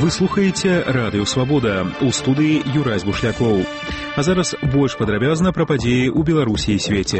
Вы слухаеце Радыё Свабода, у студыі Юрась Бушлякоў. А зараз больш падрабязна пра падзеі ў Беларусі і свеце.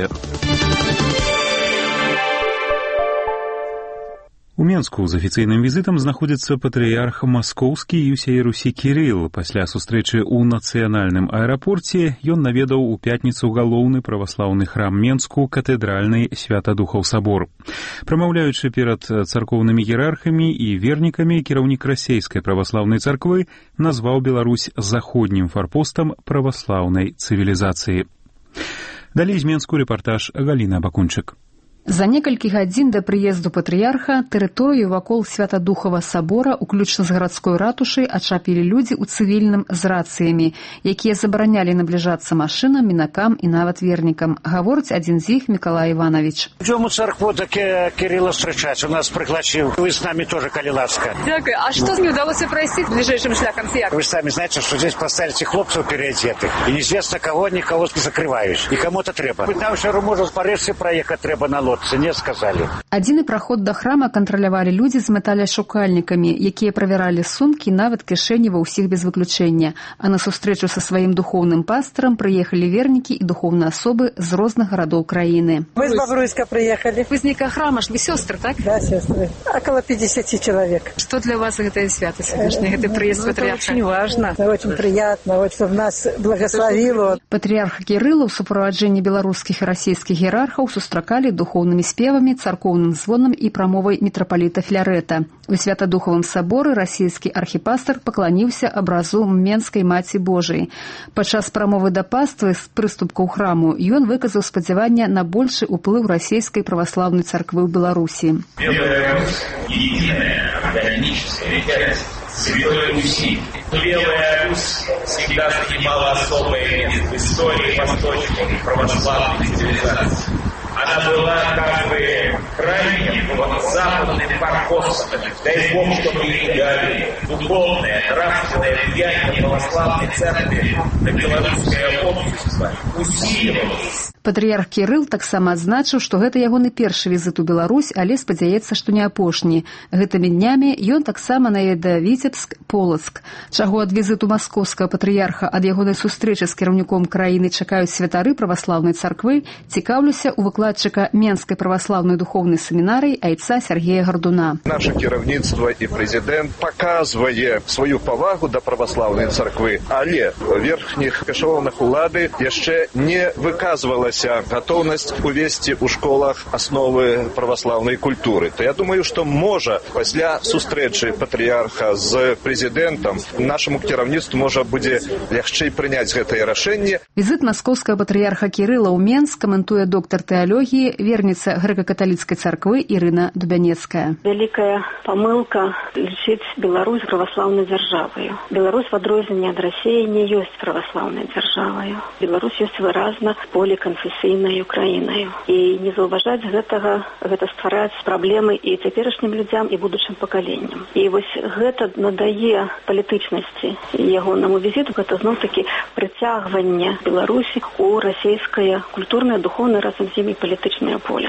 У Менску з афіцыйным візітам знаходзіцца патрыярх маскоўскі і ўсяе Русі Кірыл. Пасля сустрэчы ў нацыянальным аэрапорце ён наведаў у пятніцу галоўны праваслаўны храм Менску катэдральны Святадухаў сабор. Прамаўляючы перад царкоўнымі іерархамі і вернікамі, кіраўнік расейскай праваслаўнай царквы назваў Беларусь заходнім фарпостам праваслаўнай цывілізацыі. Далей з Менску рэпартаж Галіны Абакунчык. За некалькі гадзін да прыезду патрыярха тэрыторыю вакол Святадухава сабора, уключна з гарадской ратушай, ачапілі людзі ў цывільным з рацыямі, якія забаранялі набліжацца машынам, мінакам і нават вернікам. Гаворыць адзін з іх Мікалай Іванович. Идем у церкву до Кирилла встречать. У нас пригласил. Вы с нами тоже, коли ласка. Дякую. А что не удалось пройти ближайшим шляхом? Вы сами знаете, что здесь поставили хлопцев переодетых. И неизвестно кого, никого закрывають. И кому-то треба. Там все можно с Парижа проехать треба на лодке. Не сказали. Адзіны праход да храма кантралявалі людзі з металяшукальнікамі, якія правяралі сумкі, нават кішэні ва ўсіх без выключэння. А на сустрэчу са сваім духоўным пастырам прыехалі вернікі і духоўныя асобы з розных гарадоў краіны. Мы з Бобруйска приехали. Вы з нейкага храма ж, вы сестры, так? Да, сестры. Около 50 человек. Что для вас гэтая свята сегодня, гэты прыезд патрыярха? Это очень важно, это очень приятно, вот, чтобы нас благословило. Патрыярха Кірыла ў суправаджэнні беларускіх і расійскіх іерархаў сустракалі духоўнымі спевамі, царкоўным звонам і прамовай мітрапаліта Філярета. У Святадухавым саборы расійскі архіпастар пакланіўся абразу Менскай Маці Божай. Падчас прамовы да паствы з прыступкаў храму ён выказаў спадзяванне на большы ўплыў расійскай праваслаўнай царквы ў Беларусі. Белая Русь – единая органическая реальность Святой Руси. Белая Русь всегда занимала особое место в истории восточной православной цивилизации. Она была как бы крайним западным форпостом. Дай Бог, чтобы идеальное, духовное, нравственное влияние православной церкви на белорусское общество усиливалось. Патрыярх Кірыл таксама адзначыў, што гэта ягоны першы візіт у Беларусь, але спадзяецца, што не апошні. Гэтымі днямі ён таксама наведае Віцебск, Полацк. Чаго ад візіту маскоўскага патрыярха, ад ягонай сустрэчы з кіраўніком краіны чакаюць святары праваслаўнай царквы, цікаўлюся у выкладчыка Менскай праваслаўнай духоўнай семінарыі айца Сергея Гардуна. Наше кіраўніцтва і прэзідэнт паказвае сваю павагу да праваслаўнай царквы, але верхніх эшалонах улады яшчэ не выказвалася готовность увести у школах основы православной культуры. То я думаю, что можа пасля сустрэчы патрыярха з прэзідэнтам нашаму кіраўніцтву можа будзе лягчэй прыняць гэтае рашэнне. Візит маскоўскага патрыярха Кірыла ў Менск каментуе доктар тэалогіі, верніца грэка-каталіцкай царквы Ірына Дубянецкая. Вялікая памылка лічыць Беларусь праваслаўнай дзяржаваю. Беларусь в адрозненне ад Расіі не ёсць праваслаўнай дзяржаваю. Беларусь ёсць выразна поліканфесійнай краінаю. І не заўважаць гэтага, гэта ствараць праблемы і цяперашнім людзям, і будучым пакаленням. І вось гэта надае палітычнасці ягонаму візіту, гэта зноў-такі прыцягванне Беларусі у расійскае культурнае, духоўнае, разам з імі палітычнае поле.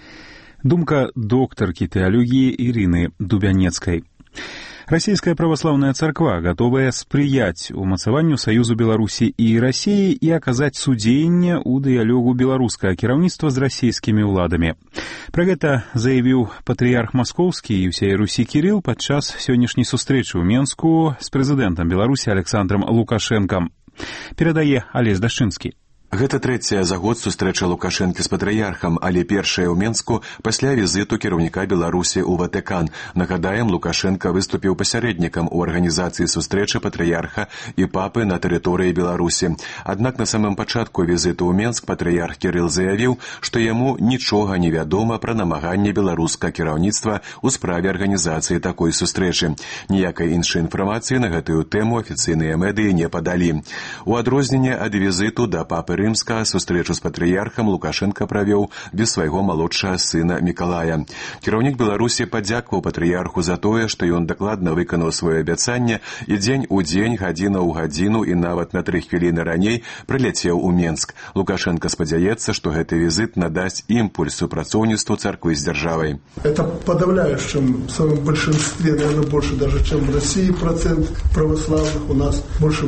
Думка доктаркі тэалогіі Ірыны Дубянецкай. Расійская праваслаўная царква гатовая спрыяць умацаванню саюзу Беларусі і Расіі і аказаць судзеянне ў дыялогу беларускага кіраўніцтва з расійскімі ўладамі. Пра гэта заявіў патрыярх маскоўскі і ўсяе Русі Кірыл падчас сённяшняй сустрэчы ў Менску з прэзідэнтам Беларусі Александром Лукашэнкам. Перадае Алесь Дашчынскі. Гэта трэцяя за год сустрэча Лукашэнкі з патрыярхам, але першая ў Менску пасля візіту кіраўніка Беларусі ў Ватыкан. Нагадаем, Лукашэнка выступіў пасярэднікам у арганізацыі сустрэчы патрыярха і папы на тэрыторыі Беларусі. Аднак на самым пачатку візіту ў Менск патрыярх Кірыл заявіў, што яму нічога не вядома пра намаганне беларускага кіраўніцтва ў справе арганізацыі такой сустрэчы. Ніякай іншай інфармацыі на гэтую тэму афіцыйныя медыі не падалі. У адрозненне ад візіту да папы папы Рымскага сустрэчу з патрыярхам Лукашенка правёў без свайго малодшага сына Мікалая. Кіраўнік Беларусі падзякаваў патрыярху за тое, што ён дакладна выканаў сваё абяцанне і дзень у дзень, гадзіна ў гадзіну і нават на 3 хвіліны раней прыляцеў у Менск. Лукашенко спадзяецца, што гэты візит надасць імпульс супрацоўніцтву царквы з дзяржавай. Это подавляющем в своем большинстве, наверное, больше даже, чем в России процент православных. У нас больше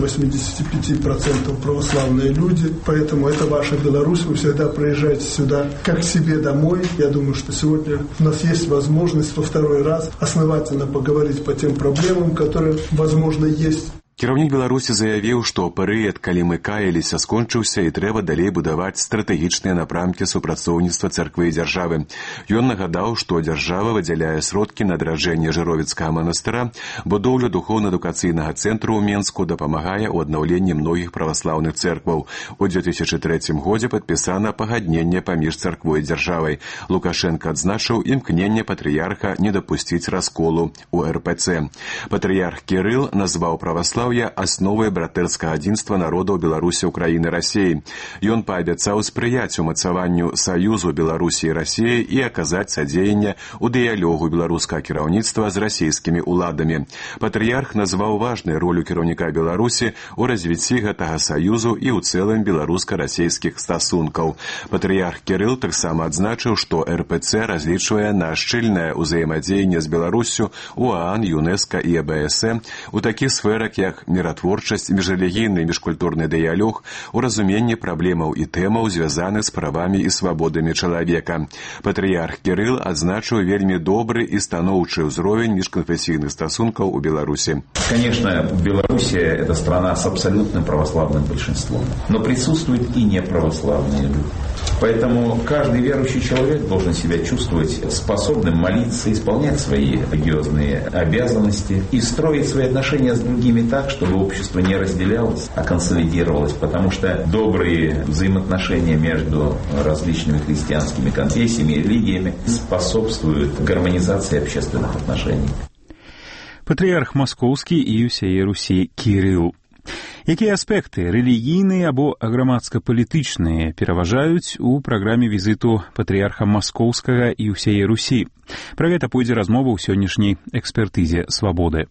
85% православные люди. Поэтому это ваша Беларусь. Вы всегда приезжаете сюда как к себе домой. Я думаю, что сегодня у нас есть возможность во второй раз основательно поговорить по тем проблемам, которые, возможно, есть. Кіраўнік Беларусі заявіў, што перыяд, калі мы каяліся, скончыўся і трэба далей будаваць стратэгічныя напрамкі супрацоўніцтва царквы і дзяржавы. Ён нагадаў, што дзяржава выдзяляе сродкі на адраджэнне Жыровіцкага манастыра, будоўлю духоўна-адукацыйнага цэнтру ў Менску дапамагае ў аднаўленні многіх праваслаўных цэркваў. У 2003 годзе падпісана пагадненне паміж царквой і дзяржавай. Лукашенко адзначыў імкненне патрыярха не дапусціць расколу ў РПЦ. Патрыярх Кірыл назваў праваслаўе асновай братэрскага адзінства народаў Беларусі, Украіны, Расіі. Ён паабяцаў спрыяць умацаванню саюзу Беларусі і Расіі і аказаць садзеянне ў дыялогу беларускага кіраўніцтва з расійскімі ўладамі. Патрыярх назваў важнай ролю кіраўніка Беларусі ў развіцці гэтага саюзу і ў цэлым беларуска-расійскіх стасункаў. Патрыярх Кірыл таксама адзначыў, што РПЦ разлічвае на шчыльнае ўзаемадзеянне з Беларуссю у ОАН, ЮНЕСКО і АБСМ у такіх сферах, як міратворчасць, міжрэлігійны і міжкультурны дыялог, у разуменні праблемаў і тэмаў, звязаных з правамі і свабодамі чалавека. Патрыярх Кірыл адзначыў вельмі добры і станоўчы ўзровень міжканфесійных стасункаў у Беларусі. Конечно, Белоруссия – это страна с абсолютным православным большинством, но присутствуют и неправославные люди. Поэтому каждый верующий человек должен себя чувствовать способным молиться, исполнять свои религиозные обязанности и строить свои отношения с другими так, чтобы общество не разделялось, а консолидировалось, потому что добрые взаимоотношения между различными христианскими конфессиями и религиями способствуют гармонизации общественных отношений. Патрыярх Маскоўскі і ўсяе Русі Кірыл. Якія аспекты рэлігійныя або грамадска-палітычныя пераважаюць у праграме візіту патрыярха Маскоўскага і ўсяе Русі? Пра гэта пойдзе размова ў сённяшняй экспертызе «Свабоды».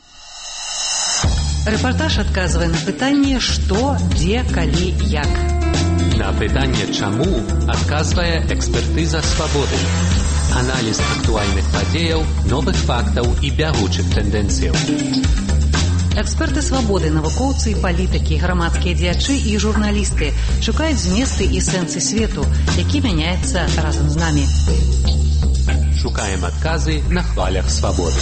Рэпартаж адказвае на пытанне «Што, дзе, калі, як». На пытанне «Чаму» адказвае экспертыза «Свабоды». Аналіз актуальных падзеяў, новых фактаў і бягучых тэндэнцыяў. Эксперты «Свабоды», навукоўцы і палітыкі, грамадскія дзеячы і журналісты шукаюць зместы і сэнсы свету, які мяняецца разам з намі. Шукаем адказы на хвалях «Свабоды».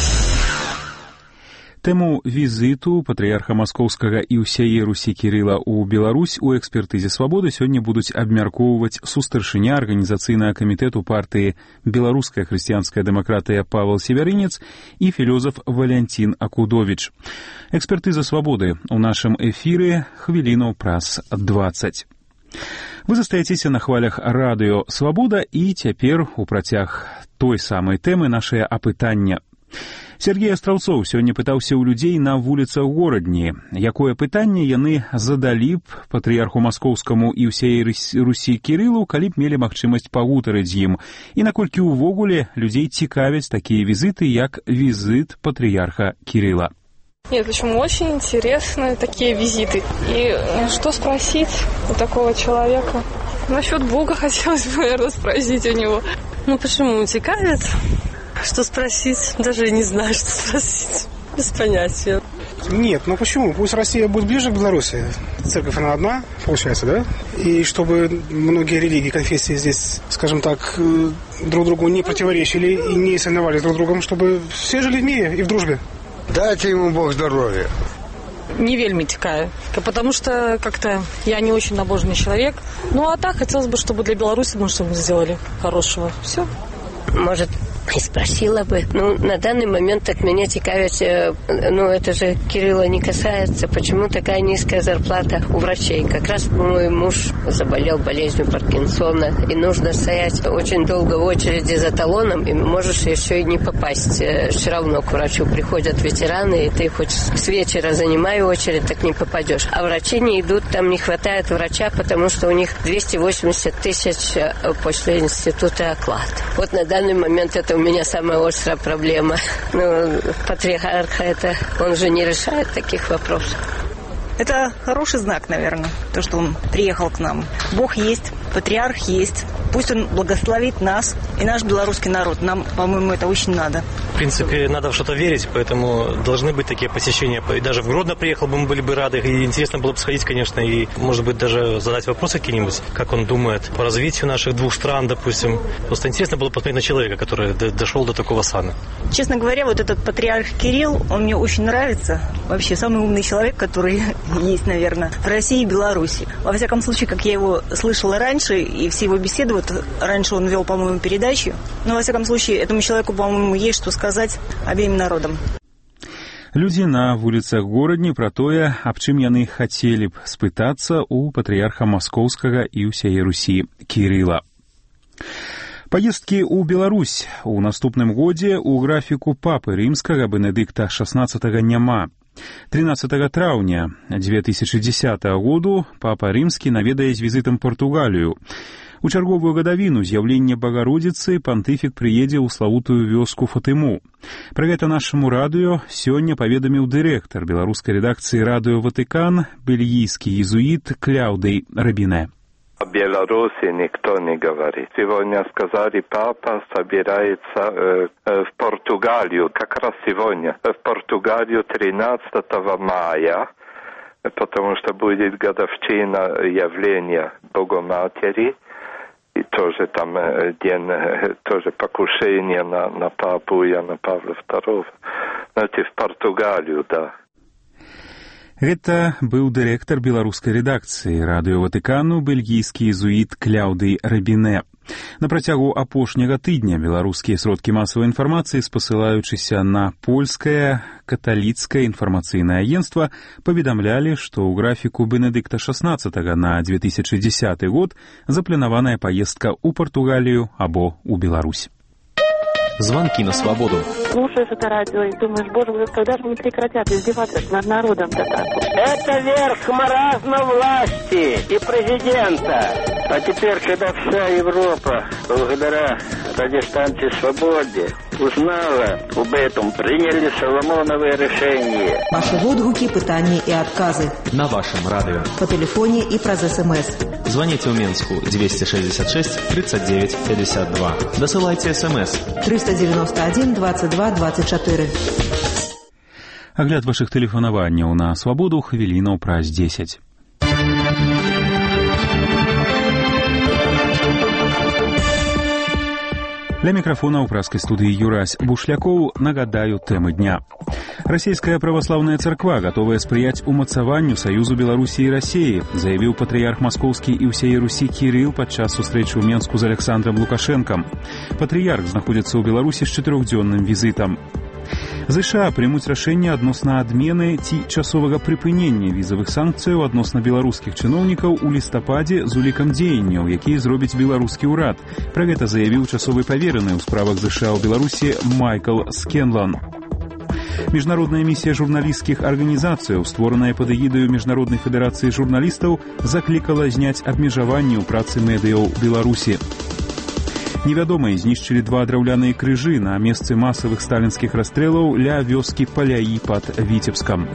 Тэму візіту патрыярха Маскоўскага і ўсяе Русі Кірыла ў Беларусь у экспертызе «Свабоды» сёння будуць абмяркоўваць сустаршыня арганізацыйнага камітэту партыі «Беларуская хрысціянская дэмакратыя» Павел Севярынец і філёзаф Валянцін Акудовіч. Экспертыза «Свабоды» у нашым эфіры хвілінаў праз 20. Вы застаецеся на хвалях радыё «Свабода» і цяпер у працяг той самай тэмы нашае апытання. Сергей Астраўцоў сёння пытаўся ў людзей на вуліцах горадні, якое пытанне яны задалі б патрыярху Маскоўскаму і ўсяе Русі Кірылу, калі б мелі магчымасць пагутарыць з ім, і наколькі ўвогуле людзей цікавяць такія візіты, як візит патрыярха Кірыла. Нет, почему? Очень интересны такие визиты. И что спросить у такого человека? Насчет Бога хотелось бы, наверное, спросить у него. Ну, почему цікавит? Что спросить? Даже не знаю, что спросить. Без понятия. Нет, ну почему? Пусть Россия будет ближе к Беларуси. Церковь, она одна, получается, да? И чтобы многие религии, конфессии здесь, скажем так, друг другу не противоречили и не соревновались друг с другом, чтобы все жили в мире и в дружбе. Дайте ему Бог здоровья. Не вельми текаю, потому что как-то я не очень набожный человек. Ну а так хотелось бы, чтобы для Беларуси мы что-нибудь сделали хорошего. Все. Может, и спросила бы. На данный момент от меня цікавить, это же Кирилла не касается, почему такая низкая зарплата у врачей. Как раз мой муж заболел болезнью Паркинсона, и нужно стоять очень долго в очереди за талоном, и можешь еще и не попасть. Все равно к врачу приходят ветераны, и ты хоть с вечера занимай очередь, так не попадешь. А врачи не идут, там не хватает врача, потому что у них 280 тысяч после института оклад. Вот на данный момент это у меня самая острая проблема. Патриарх он же не решает таких вопросов. Это хороший знак, наверное, то, что он приехал к нам. Бог есть, патриарх есть. Пусть он благословит нас и наш белорусский народ. Нам, по-моему, это очень надо. В принципе, надо в что-то верить, поэтому должны быть такие посещения. И даже в Гродно приехал бы, мы были бы рады. И интересно было бы сходить, конечно, и, может быть, даже задать вопросы какие-нибудь, как он думает по развитию наших двух стран, допустим. Просто интересно было посмотреть на человека, который дошел до такого сана. Честно говоря, вот этот патриарх Кирилл, он мне очень нравится. Вообще, самый умный человек, который есть, наверное, в России и Беларуси. Во всяком случае, как я его слышала раньше, и все его беседы, вот раньше он вел, по-моему, передачу, но, во всяком случае, этому человеку, по-моему, есть что сказать обеим народам. Людзі на вуліцах горадні пра тое, аб чым яны хацелі б спытацца ў патрыярха Маскоўскага і ўсяе Русі Кірыла. Паездкі ў Беларусь у наступным годзе ў графіку папы рымскага Бенедыкта XVI няма. 13 траўня 2010 году папа рымскі наведае з візітам Партугалію. У чарговую гадавіну з'яўлення Багародзіцы пантыфік прыедзе ў славутую вёску Фатыму. Пра гэта нашаму радыё сёння паведаміў дырэктар беларускай рэдакцыі радыё «Ватыкан» бельгійскі езуіт Кляўдый Рабине. О Беларуси никто не говорит. Сегодня сказали, папа собирается в Португалию, как раз сегодня, в Португалию 13 мая, потому что будет годовщина явления Богоматери, и тоже там день, тоже покушение на папу Иоанна Павла II. Знаете, в Португалию, да. Гэта быў дырэктар беларускай рэдакцыі радыё «Ватыкану» бельгійскі езуіт Кляўдый Рабине. На працягу апошняга тыдня беларускія сродкі масавай інфармацыі, спасылаючыся на польскае каталіцкае інфармацыйнае агенцтва, паведамлялі, што ў графіку Бенедыкта XVI на 2010 год запланаваная паездка ў Партугалію або ў Беларусь. Звонки на свободу. Слушаешь это радио и думаешь, боже, когда же они прекратят издеваться над народом-то так? Это верх маразма власти и президента. А теперь, когда вся Европа, благодаря радиостанции «Свободе», узнала об этом, приняли Соломоновое решение. Ваши отгуки, пытания и отказы. На вашем радио. По телефоне и про СМС. Звоните в Минску 266 39 52. Досылайте СМС 391 22 24. Агляд вашых тэлефанаванняў на свабоду хвілінаў праз 10. Для микрофона у праской студии Юрась Бушляков нагадаю темы дня. Российская православная церква готовая спрыять умацаванню Союзу Беларуси и России, заявил патриарх Московский и всей Руси Кирилл подчас сустрэчы ў Менску з Александром Лукашенком. Патриарх знаходзіцца ў Беларуси з 4-дзённым візітам. США прымуць рашэнне адносна адмены ці часовага прыпынення візавых санкцыяў адносна беларускіх чыноўнікаў у лістападзе з улікам дзеянняў, якія зробіць беларускі ўрад. Пра гэта заявіў часовы павераны ў справах США ў Беларусі Майкл Скенлан. Международная миссия журналистских организаций, створенная под эгидою Международной федерации журналистов, закликала снять обмежевание у працы медыяў Беларуси. Невядомыя знішчылі 2 драўляныя крыжы на месцы масавых сталінскіх расстрэлаў ля вёскі Паляі пад Віцебскам.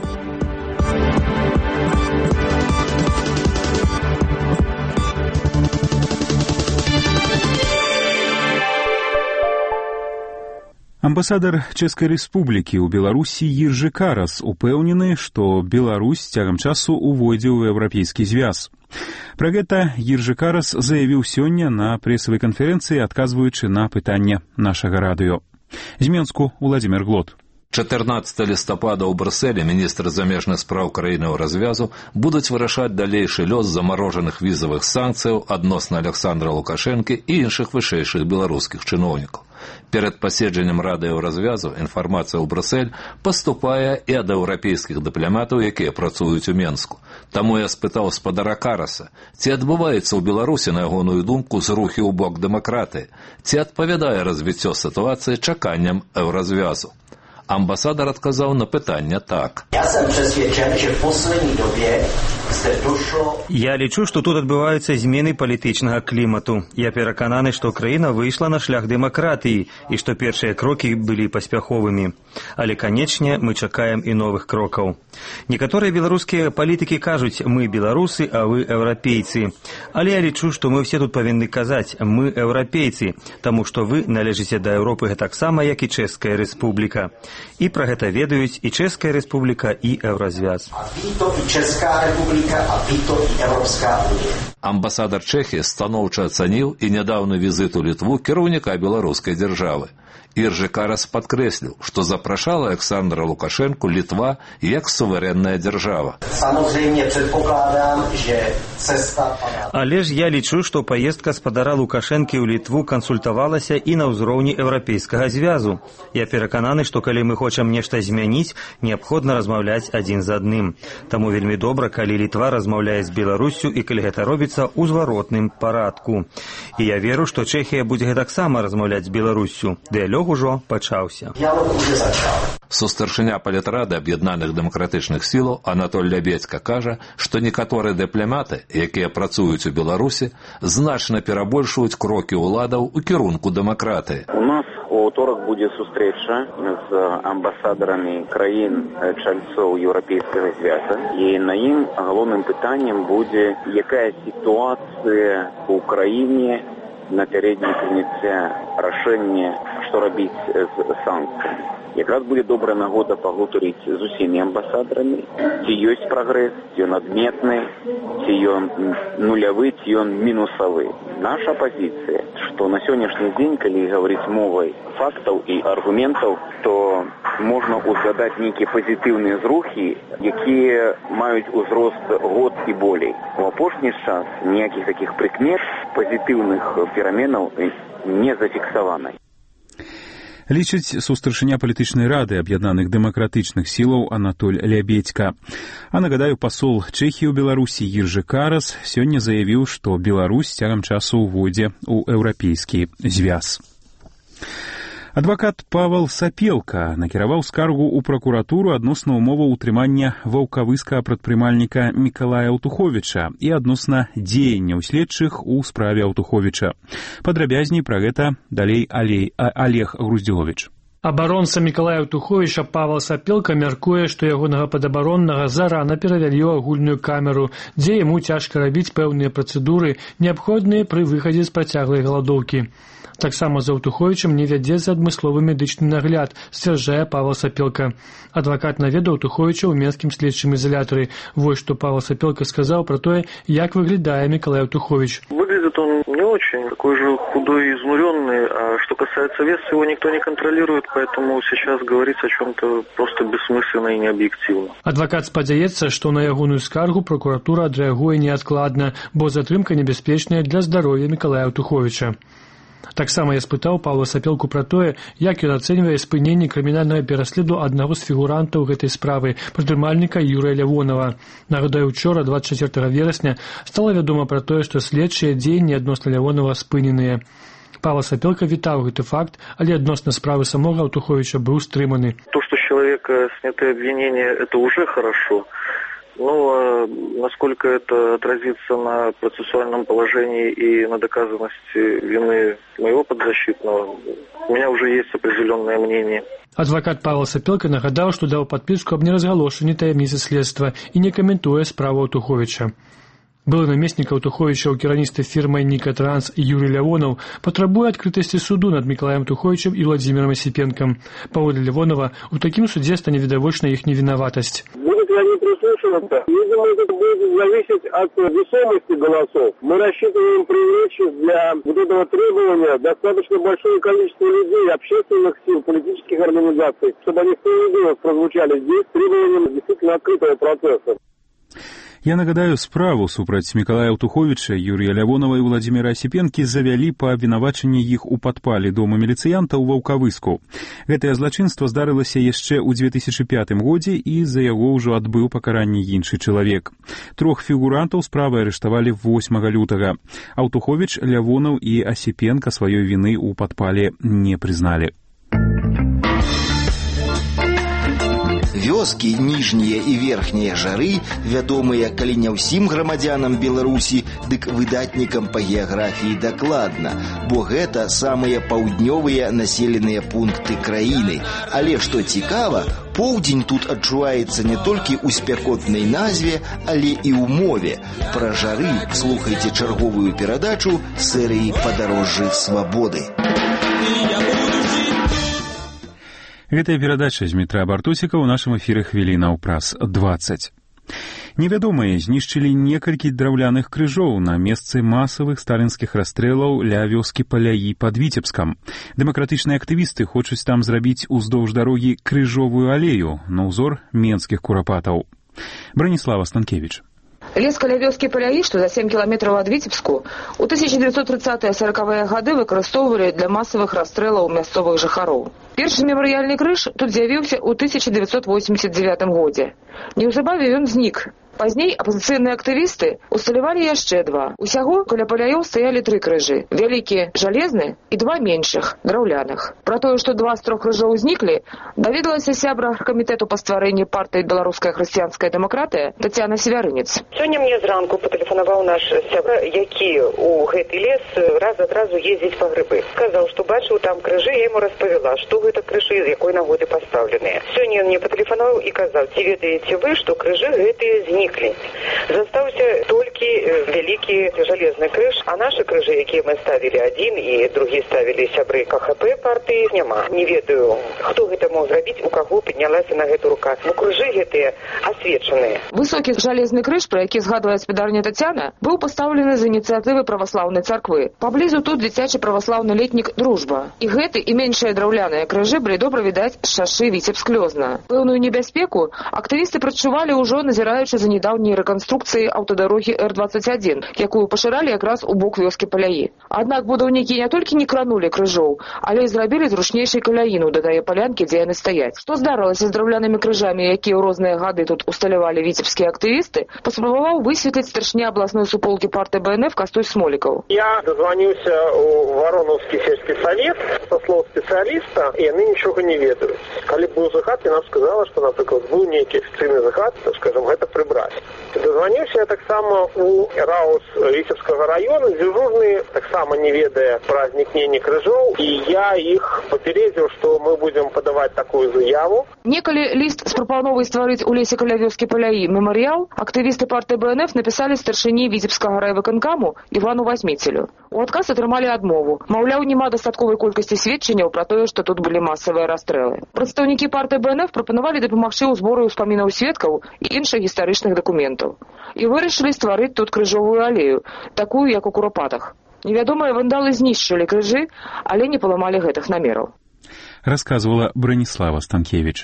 Амбасадар Чэшскай Рэспублікі ў Беларусі Іржы Карас упэўнены, што Беларусь цягам часу увойдзе ў Еўрапейскі звяз. Пра гэта Іржы Карас заявіў сёння на прэсавай канферэнцыі, адказваючы на пытанне нашага радыё. З Менску Владимир Глот. 14 лістапада ў Брюсселі міністр замежных спраў краінаў развязу будуць вырашаць далейшы лёс замарожаных візавых санкцыяў адносна Александра Лукашэнкі і іншых вышэйшых беларускіх чыноўнікаў. Перад паседжаннем Рады Еўразвязу інфармацыя ў Брюссель паступае і ад еўрапейскіх дыпламатаў, якія працуюць у Менску. Таму я спытаў спадара Караса, ці адбываецца ў Беларусі, на ягоную думку, зрухі ў бок дэмакратыі, ці адпавядае развіццё сітуацыі чаканням Еўразвязу. Амбасадар адказаў на пытанне так. Я лічу, што тут адбываюцца змены палітычнага клімату. Я перакананы, што краіна выйшла на шлях дэмакратыі і што першыя крокі былі паспяховымі. Але, канечне, мы чакаем і новых крокаў. Некаторыя беларускія палітыкі кажуць, мы беларусы, а вы еўрапейцы. Але я лічу, што мы все тут павінны казаць, мы еўрапейцы, таму што вы належыце да Еўропы гэтаксама, як і Чэшская рэспубліка. І пра гэта ведаюць і Чэшская рэспубліка, і Еўразвяз. Амбасадар Чэхіі станоўча ацаніў і нядаўны візіт у Літву кіраўніка беларускай дзяржавы. Іржы Карас падкрэсліў, што запрашала Александра Лукашэнку Літва як суверэнная дзяржава. Але ж я лічу, што паездка спадара Лукашэнкі ў Літву кансультавалася і на ўзроўні Еўрапейскага звязу. Я перакананы, што калі мы хочам нешта змяніць, неабходна размаўляць адзін з адным. Таму вельмі добра, калі Літва размаўляе з Беларуссю і калі гэта робіцца ў зваротным парадку. І я веру, што Чэхія будзе гэтаксама размаўляць з Беларуссю. Дыялог ужо пачаўся. Сустаршыня палітрады аб'яднаных дэмакратычных сілаў Анатоль Лябедзька кажа, што некаторыя дыпламаты, якія працуюць у Беларусі, значна перабольшваюць крокі ўладаў у кірунку дэмакратыі. У нас у аўторак будзе сустрэча з амбасадарамі краін чальцоў Еўрапейскага звяза, і на ім галоўным пытаннем будзе, якая сітуацыя ў краіне напярэднікавіце рашэнне, што рабіць з санкцыямі. Якраз будзе добрая нагода пагутарыць з усімі амбасадарамі, ці ёсць прагрэс, ці ён адметны, ці ён нулявы, ці ён мінусавы. Наша пазіцыя, што на сённяшні дзень, калі гаварыць мовай фактаў і аргументаў, то можна узгадаць нейкія пазітыўныя зрухі, якія маюць узрост год і болей. У апошні час ніякіх такіх прыкмет пазітыўных пераменаў не зафіксавана. Лічыць сустаршыня палітычнай рады аб'яднаных дэмакратычных сілаў Анатоль Лябедзька. А нагадаю, пасол Чэхіі ў Беларусі Іржы Карас сёння заявіў, што Беларусь цягам часу ўвойдзе ў еўрапейскі звяз. Адвакат Павел Сапелка накіраваў скаргу ў пракуратуру адносна ўмоваў утрымання ваўкавыскага прадпрымальніка Мікалая Аўтуховіча і адносна дзеянняў следчых у справе Аўтуховіча. Падрабязней пра гэта далей Олег Груздзіловіч. Абаронца Мікалая Аўтуховіча Павел Сапелка мяркуе, што ягонага падабароннага зарана перавялі ў агульную камеру, дзе яму цяжка рабіць пэўныя працэдуры, неабходныя пры выхадзе з працяглай галадоўкі. Таксама за Аўтуховічам не вядзецца адмысловы медычны нагляд, сцвярджае Павел Сапелка. Адвакат наведаў Аўтуховіча ў Менскім следчым изолятары. Вось што Павел Сапелка сказал про то, як выглядае Миколай Аўтухович. Выглядит он не очень, такой же худой и изнуренный, а что касается веса, его никто не контролирует, поэтому сейчас говорить о чем-то просто бессмысленно и необъективно. Адвакат спадзяецца, што на ягоную скаргу прокуратура адрэагуе неадкладна, бо затрымка небяспечная для здароўя Миколая Аўтуховіча. Таксама я спытаў Павла Сапелку пра тое, як ён ацэньвае спыненне крымінальнага пераследу аднаго з фігурантаў гэтай справы, прадпрымальніка Юрыя Лявонова. Нагадаю, учора, 24 верасня, стала вядома пра тое, што следчыя дзеянні адносна Лявонова спыненыя. Павел Сапелка вітаў гэты факт, але адносна справы самога Аўтуховіча быў стрыманы. То, что с человека сняты обвинения, это уже хорошо. Но насколько это отразится на процессуальном положении и на доказанности вины моего подзащитного, у меня уже есть определенное мнение. Адвакат Павел Сапелка нагадаў, што даў падпіску аб неразгалошанні таямніцы следства і не каментуе справу Аўтуховіча. Былы намеснік Аўтуховіча ў кіраўніцтве фірмай «Никотранс» Юрий Лявонов патрабуе адкрытасці суду над Мікалаем Аўтуховічам і Владимиром Осипенком. Паводле Лявонова, у такім суде стане відавочна іх невінаватасць. Будут ли они прислушиваться? Видимо, это будет зависеть от весомости голосов. Мы рассчитываем привлечь для вот этого требования достаточно большое количество людей, общественных сил, политических организаций, чтобы они справедливо прозвучали здесь требованием действительно открытого процесса. Я нагадаю, справу супраць Мікалая Аўтуховіча, Юрія Лявонова і Владзіміра Асіпенкі завялі па абвінавачанні іх у падпале дома міліцыянта ў Ваўкавыску. Гэтае злачынства здарылася яшчэ ў 2005 годзе, і за яго ўжо адбыў пакаранне іншы чалавек. 3 фігурантаў справы арыштавалі 8 лютага. Аўтуховіч, Лявонаў і Асіпенка сваёй віны ў падпале не прызналі. Вёскі ніжнія і верхнія жары, вядомыя калі не ўсім грамадзянам Беларусі, дык выдатнікам па геаграфіі дакладна, бо гэта самыя паўднёвыя населеныя пункты краіны. Але што цікава, поўдзень тут адчуваецца не толькі ў спякотнай назве, але і ў мове. Пра жары слухайце чарговую перадачу серыі «Падарожжы свабоды». Гэтая перадача з Дмітра Бартусіка ў нашым эфіры хвілінаў праз 20. Невядомыя знішчылі некалькі драўляных крыжоў на месцы масавых сталінскіх расстрэлаў ля вёскі Паляі пад Віцебскам. Дэмакратычныя актывісты хочуць там зрабіць уздоўж дарогі крыжовую алею на ўзор менскіх курапатаў. Браніслава Станкевіч. Лес каля вёскі Паляі, што за 7 кіламетраў ад Віцебску, у 1930-40-е гады выкарыстоўвалі для масавых расстрэлаў мясцовых жыхароў. Першы мемарыяльны крыж тут з'явіўся ў 1989 годзе. Неўзабаве ён знік. Пазней апазіцыйныя актывісты усталявалі яшчэ 2. Усяго каля Паляёў стаялі 3 крыжы. Вялікі жалезны і 2 меншых, драўляных. Пра тое, што 2 з 3 крыжоў зніклі, даведалася сябра камітэту па стварэнні партыі «Беларуская хрысціянская дэмакратыя» Тацяна Свярынец. Сёння мне зранку патэлефанаваў наш сябра, які ў гэты лес раз ад разу ездзіць па грыбы. Сказаў, што бачыў там крыжы, я яму распавяла, што гэта крыжы, з якой нагоды пастаўленыя. Сёння ён мне патэлефанаваў і казаў: ці ведаеце вы, што крыжы гэтыя зніклі? Застаўся толькі вялікі жалезны крыж, а нашы крыжы, якія мы ставілі адзін і другі ставілі сябры КХП партыі, няма. Не ведаю, хто гэта мог зрабіць, у каго паднялася на гэту рука. Ну, крыжы гэтыя асвечаныя. Высокі жалезны крыж, пра які згадвае спадарня Тацяна, быў пастаўлены з ініцыятывы праваслаўнай царквы. Паблізу тут дзіцячы праваслаўны летнік «Дружба». І гэты і меншыя драўляныя крыжы былі добра відаць з шашы Віцебск-Лёзна. Пэўную небяспеку актывісты прачувалі ўжо, назіраючы за недаўняй рэканструкцыі аўтадарогі Р-21, якую пашыралі якраз у бок вёскі Паляі. Аднак будаўнікі не толькі не кранулі крыжоў, але і зрабілі зручнейшай каляіну да тае палянкі, дзе яны стаяць. Што здарылася з драўлянымі крыжамі, якія ў розныя гады тут усталявалі віцебскія актывісты, паспрабаваў высветліць старшыня абласной суполкі партыі БНФ Кастуй Смолікаў. Я дозвонился у Вороновский сельский совет со слов специалиста, и они ничего не ведают. Калі быў захад, яна сказала, что, например, быў нейкі афіцыйны захад, скажем, гэта прыбраць. Дозвонился я таксама у РАУС Віцебскага района, дежурны таксама не ведае пра знікненне крыжоў, і я іх папярэдзіў, што мы будзем падаваць такую заяву. Некалі ліст з прапановай стварыць у лесе каля вёскі Паляі мемарыял актывісты партыі БНФ напісалі старшыні Віцебскага райвыканкаму Івану Вазьміцелю. У адказ атрымалі адмову. Маўляў, няма дастатковай колькасці сведчанняў пра тое, што тут былі масавыя расстрэлы. Прадстаўнікі партыі БНФ прапанавалі дапамагчы ў зборы ўспамінаў сведкаў і іншых гістарычных дакументаў. І вырашылі стварыць тут крыжовую алею, такую, як у Куропатах. Невядомыя вандалы знішчылі крыжы, але не паламалі гэтых намераў. Расказвала Браніслава Станкевіч.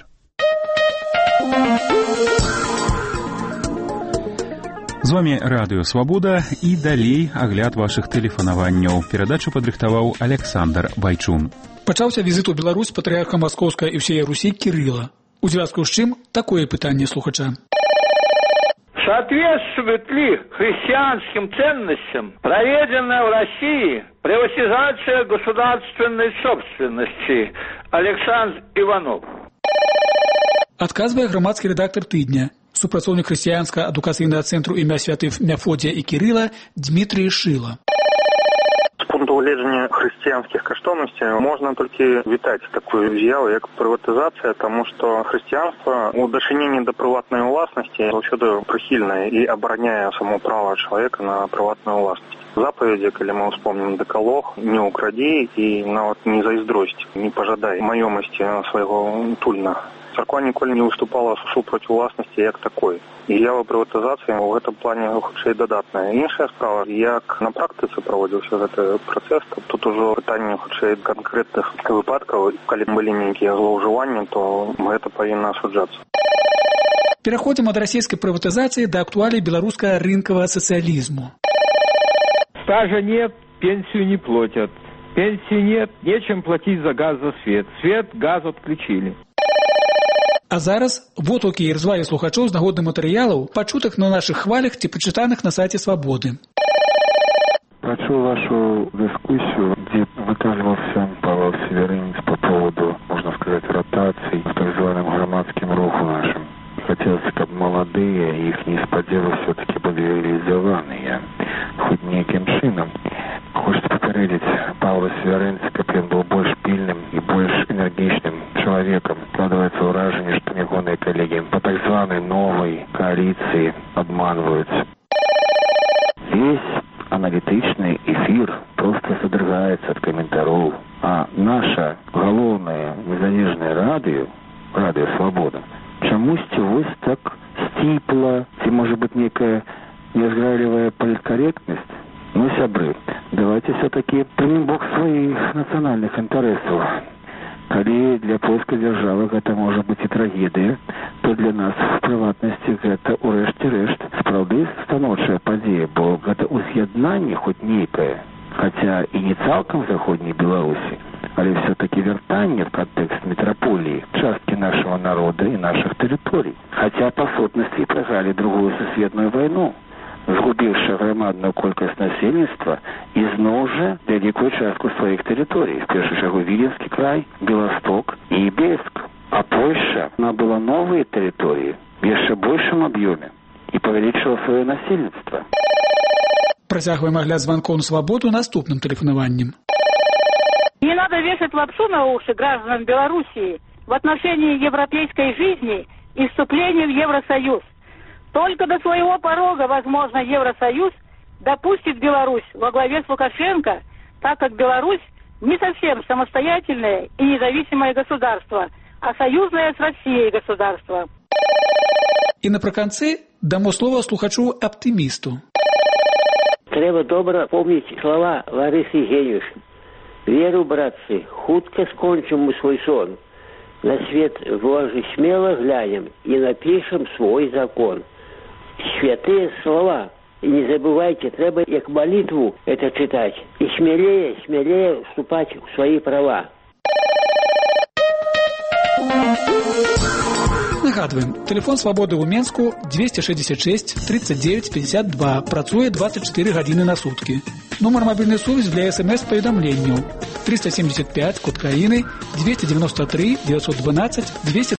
З вами Радыё Свабода і далей агляд вашых тэлефанаванняў. Перадачу падрыхтаваў Александр Байчун. Пачаўся візіт у Беларусь патрыарха Маскоўскай і ўсея Русі Кірыла. У звязку з чым такое пытанне слухача. Соответствует ли христианским ценностям проведенная в России приватизация государственной собственности? Александр Иванов. Адказвае грамадскі рэдактар тыдня, супрацоўнік хрысціянскага адукацыйнага цэнтру імя святых Мефодія і Кірыла Дмітрий Шила. З пункту гледжання хрысціянскіх каштоўнасцей можна толькі вітаць такую з'яву, як прыватызацыя, таму што хрысціянства у дачыненні да прыватнай уласнасці заўсёды прыхільнае і абараняе само права чалавека на прыватную уласнасць. Заповеди, калі мы вспомним декалог, не укради і нават не зайздросць, не пажадай маёмасці свайго тульна. Царква ніколі не выступала супраць уласнасці як такой. І з'ява прыватызацыі ў гэтым плане хутчэй дадатная. Іншая справа, як на практыцы праводзіўся гэты працэс, тут ужо пытанне хутчэй канкрэтных выпадкаў, калі былі нейкія злоўжыванні, то гэта павінна асуджацца. Пераходзім ад расійскай прыватызацыі да актуалій беларускага рынкавага сацыялізму. Стажа нет, пенсию не платят. Пенсии нет, нечем платить за газ, за свет. Свет, газ отключили. А зараз водгукі і развагі слухачоў з нагоды матэрыялаў, пачутых на нашых хвалях ці прачытаных на сайце «Свабоды». Прочел вашу дискуссию, где высказывался Павел Северинец по поводу, можно сказать, ротаций в так званом громадским руху нашим. Хотелось, чтобы молодые, их несподевы все-таки были реализованные, хоть неким чином. Хочется попередить Павла Северинца, чтобы он был больше пильным и больше энергичным человеком. Складывается выражение, что негонные коллеги по так званой новой коалиции обманываются. Весь аналитичный эфир просто содрогается от комментариев. А наше головное незалежное радио «Свобода», чомусь вось так стипла, ці, может быть, некая неразграйлівая политкорректность. Ну, сябры, давайте все-таки примем бок своих национальных интересов. Коли для польской державы это может быть и трагедия, то для нас, в приватности, это урэшце-рэшт сапраўды станоўчая падзея, бо это уз'яднанне хоть некое, хотя и не цалкам в Заходней Беларуси, але все-таки вертание в контекст метрополии, частки нашего народа и наших территорий. Хотя по сутности програли Другую сусветную войну, згубившая громадную колькость насельніцтва и зноў жа великую частку своих территорий, в первую очередь Виленский край, Белосток и Бельск. А Польша набыла новые территории в еще большем объеме и повеличила свое насельніцтва. Працягваем агляд званкоў на «Свабоду» наступным тэлефанаваннем. Не надо вешать лапшу на уши гражданам Белоруссии в отношении европейской жизни и вступления в Евросоюз. Только до своего порога, возможно, Евросоюз допустит Беларусь во главе с Лукашенко, так как Беларусь не совсем самостоятельное и независимое государство, а союзное с Россией государство. И напрыканцы дамо слово слухачу-аптымісту. Трэба добра помніць слова Ларысы Генюш. Веру, братцы, хутка скончым мы свой сон. На свет Божий смело глянем и напишем свой закон. Святые слова. И не забывайте, треба як молитву это читать. И смелее вступать в свои права. Нагадваем, телефон «Свободы» ў Менску 266 39 52, працуе 24 гадзіны на суткі. Нумар мобільнай сувязі для СМС-паведамленняў 375, код краіны, 293 912 200.